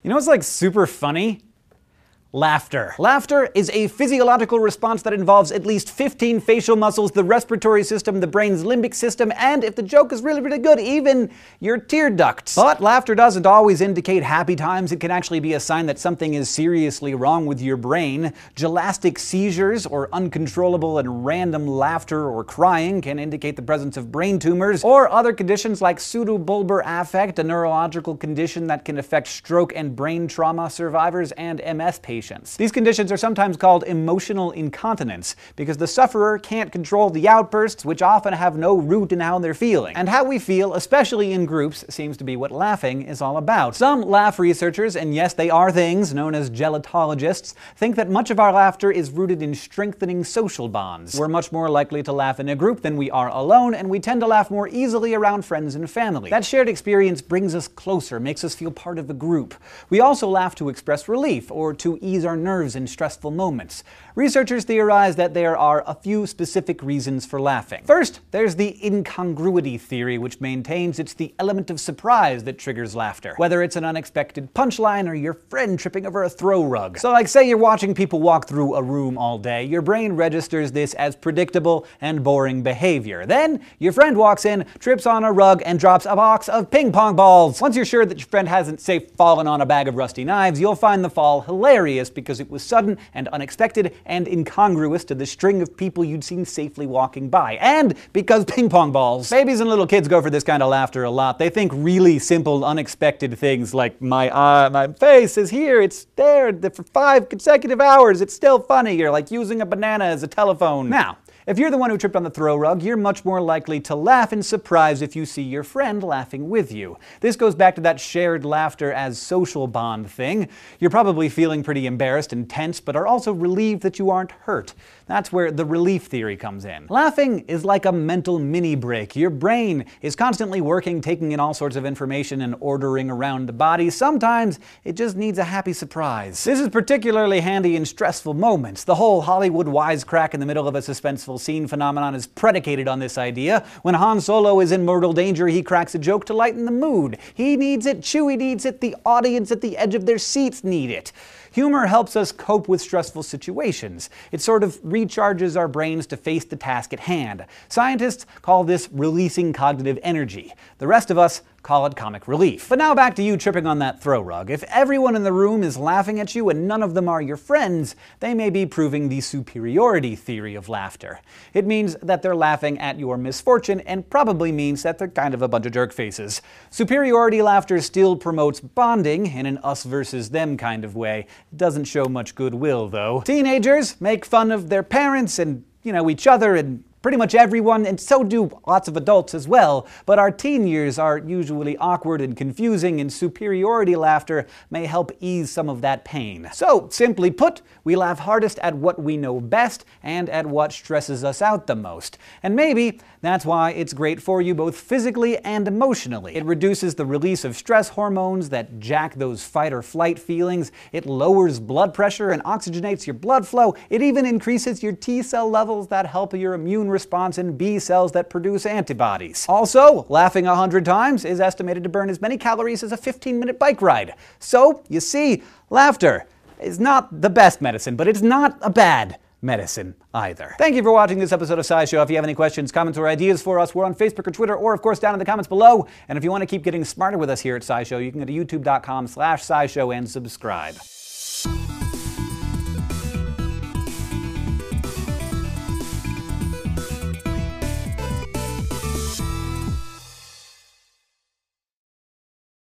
You know what's like super funny? Laughter. Laughter is a physiological response that involves at least 15 facial muscles, the respiratory system, the brain's limbic system, and if the joke is really, really good, even your tear ducts. But laughter doesn't always indicate happy times. It can actually be a sign that something is seriously wrong with your brain. Gelastic seizures or uncontrollable and random laughter or crying can indicate the presence of brain tumors, or other conditions like pseudobulbar affect, a neurological condition that can affect stroke and brain trauma survivors and MS patients. These conditions are sometimes called emotional incontinence because the sufferer can't control the outbursts, which often have no root in how they're feeling. And how we feel, especially in groups, seems to be what laughing is all about. Some laugh researchers, and yes, they are things, known as gelotologists, think that much of our laughter is rooted in strengthening social bonds. We're much more likely to laugh in a group than we are alone, and we tend to laugh more easily around friends and family. That shared experience brings us closer, makes us feel part of a group. We also laugh to express relief or to ease our nerves in stressful moments. Researchers theorize that there are a few specific reasons for laughing. First, there's the incongruity theory, which maintains it's the element of surprise that triggers laughter, whether it's an unexpected punchline or your friend tripping over a throw rug. So like say you're watching people walk through a room all day, your brain registers this as predictable and boring behavior. Then your friend walks in, trips on a rug, and drops a box of ping pong balls. Once you're sure that your friend hasn't, say, fallen on a bag of rusty knives, you'll find the fall hilarious because it was sudden and unexpected and incongruous to the string of people you'd seen safely walking by. And because ping pong balls. Babies and little kids go for this kind of laughter a lot. They think really simple, unexpected things like my face is here, it's there for 5 consecutive hours, it's still funny, or like using a banana as a telephone. Now, if you're the one who tripped on the throw rug, you're much more likely to laugh in surprise if you see your friend laughing with you. This goes back to that shared laughter as social bond thing. You're probably feeling pretty embarrassed and tense, but are also relieved that you aren't hurt. That's where the relief theory comes in. Laughing is like a mental mini break. Your brain is constantly working, taking in all sorts of information and ordering around the body. Sometimes it just needs a happy surprise. This is particularly handy in stressful moments. The whole Hollywood wisecrack in the middle of a suspenseful scene phenomenon is predicated on this idea. When Han Solo is in mortal danger, he cracks a joke to lighten the mood. He needs it, Chewie needs it, the audience at the edge of their seats need it. Humor helps us cope with stressful situations. It sort of recharges our brains to face the task at hand. Scientists call this releasing cognitive energy. The rest of us call it comic relief. But now back to you tripping on that throw rug. If everyone in the room is laughing at you and none of them are your friends, they may be proving the superiority theory of laughter. It means that they're laughing at your misfortune and probably means that they're kind of a bunch of jerk faces. Superiority laughter still promotes bonding in an us versus them kind of way. It doesn't show much goodwill though. Teenagers make fun of their parents and, each other and pretty much everyone, and so do lots of adults as well, but our teen years are usually awkward and confusing, and superiority laughter may help ease some of that pain. So, simply put, we laugh hardest at what we know best and at what stresses us out the most. And maybe that's why it's great for you both physically and emotionally. It reduces the release of stress hormones that jack those fight or flight feelings, it lowers blood pressure and oxygenates your blood flow, it even increases your T cell levels that help your immune response and B cells that produce antibodies. Also, laughing 100 times is estimated to burn as many calories as a 15-minute bike ride. So, you see, laughter is not the best medicine, but it's not a bad medicine either. Thank you for watching this episode of SciShow. If you have any questions, comments, or ideas for us, we're on Facebook or Twitter, or of course down in the comments below. And if you want to keep getting smarter with us here at SciShow, you can go to youtube.com/SciShow and subscribe.